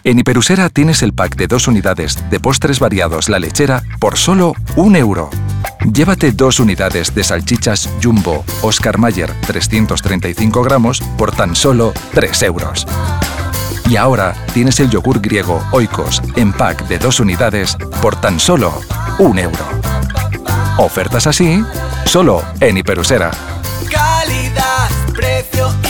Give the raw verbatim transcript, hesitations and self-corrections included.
En Hiperusera tienes el pack de dos unidades de postres variados La Lechera por solo un euro. Llévate dos unidades de salchichas Jumbo Oscar Mayer trescientos treinta y cinco gramos por tan solo tres euros. Y ahora tienes el yogur griego Oikos en pack de dos unidades por tan solo un euro. Ofertas así, solo en Hiperusera. Calidad, precio